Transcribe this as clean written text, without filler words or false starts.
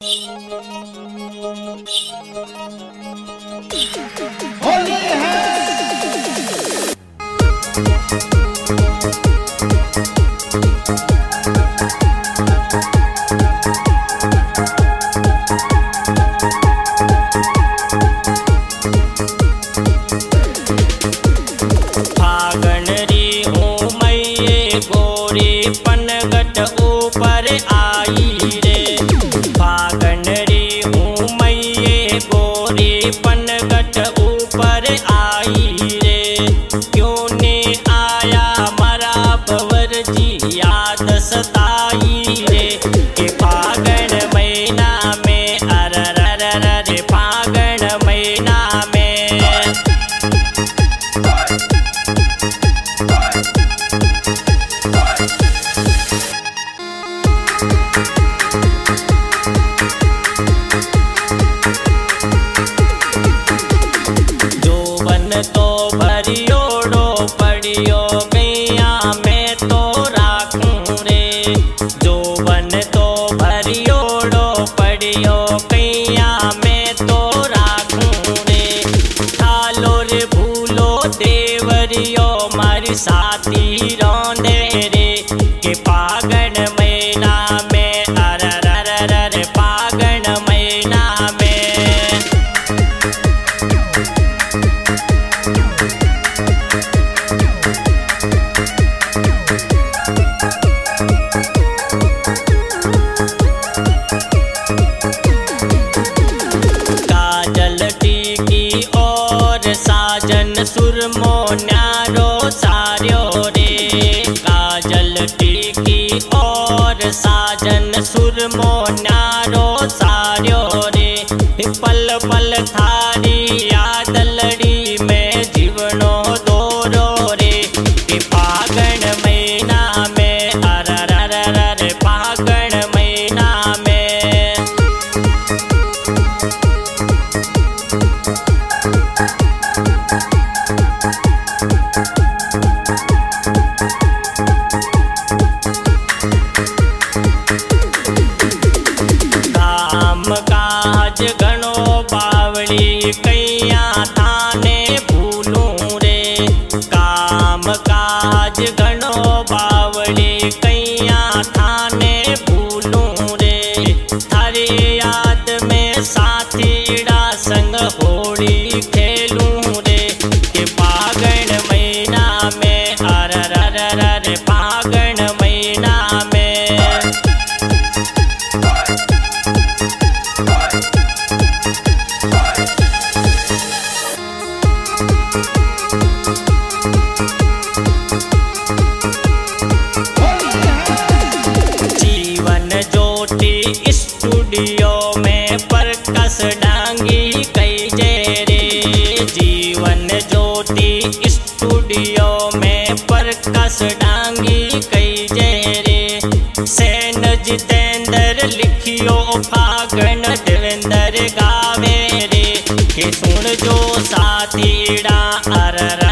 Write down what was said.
होली है। फागण री हूँ मैये गोरी पनगट ऊपर आई रे। फागण री हूँ मैये गोरी पनगट ऊपर आई रे। क्यों ने आया मरा भवर जी याद सताई रे। के फागण महीना में अरररर रे फागण महीना में। तो भरियोड़ो पड़ियो गैया मैं तो राखूं रे। जोवन तो भरियोड़ो पड़ियो गैया मैं तो राखूं रे। थालो रे भूलो देवरियो मारी साथी रोंदे रे। के फागण महीना में अरररर फागण महीना में। साजन सुरमो न्यारो सार्यो रे। काजल टीकी और साजन सुरमो न्यारो सार्यो रे। पल पल थारी याद लड़ी में जीवनो दोरो रे। के फागण महीना में अरररर फागण महीना में। काज गणो बावली कैया थाने भूलूं रे। काम काज गणो बावली कैया थाने भूलूं रे। थारी याद में साथीड़ा संग होली खेलूं रे। के फागण महीना में अरररर फागण महीना में। स्टूडियो में परकस डांगी कई जेरे। जीवन ज्योति स्टूडियो में परकस डांगी कई जेरे। सेन जितेंद्र लिखियो फागण देवेंद्र गावे रे। के सुन जो साथीड़ा अरर